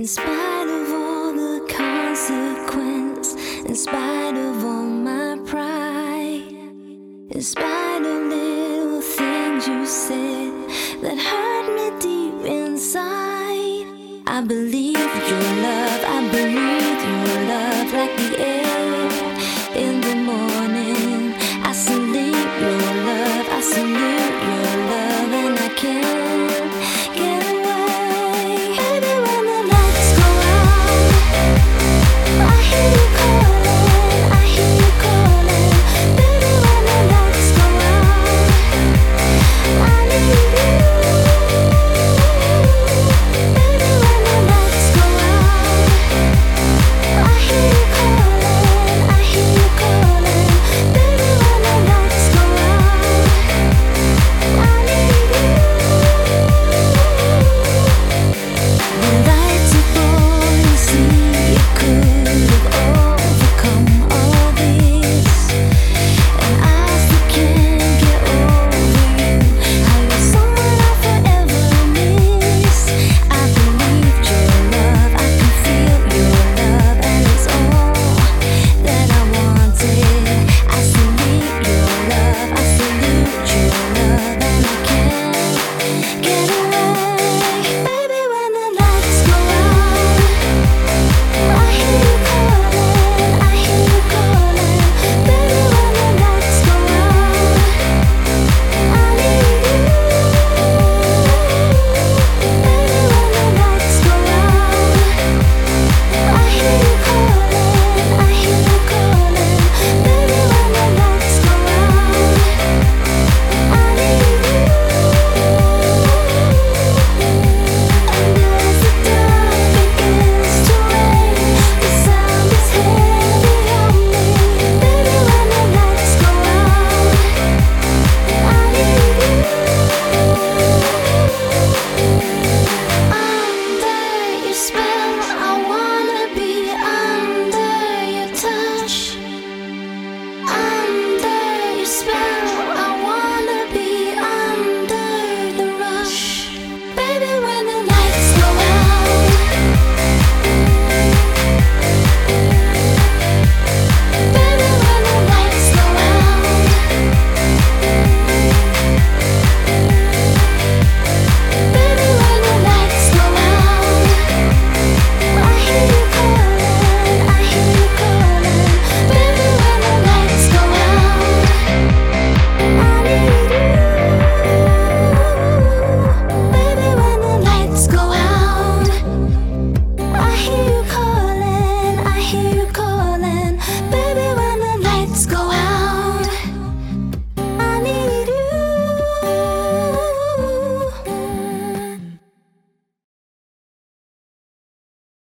In spite of all the consequence, in spite of all my pride, in spite of little things you said that hurt me deep inside, I believe your love, I breathe your love like the air in the morning. I salute your love, I salute your love, and I can't get away. Baby, when the lights go out, I hear you calling, I hear you calling. Baby, when the lights go out, I need you. Baby, when the lights go out, I hear you calling, I hear you calling. Baby, when the lights go out, I need you. The lights are falling, see you could have overcome all this, and I still can't get over you. How you're someone I'll forever miss. I believed your love, I can feel your love, and it's all that I wanted. I salute your love, I salute your love, and I can't get away. Baby, when the lights go out, I hear you calling, I hear you calling. Baby, when the lights go out, I need you. Baby, when the lights go out, I hear you calling, I hear you calling. Baby, when the lights go out, I need you. And as the dark begins to rain, the sound is heavy on me. Baby, when the lights go out, I need you. Under your spell, I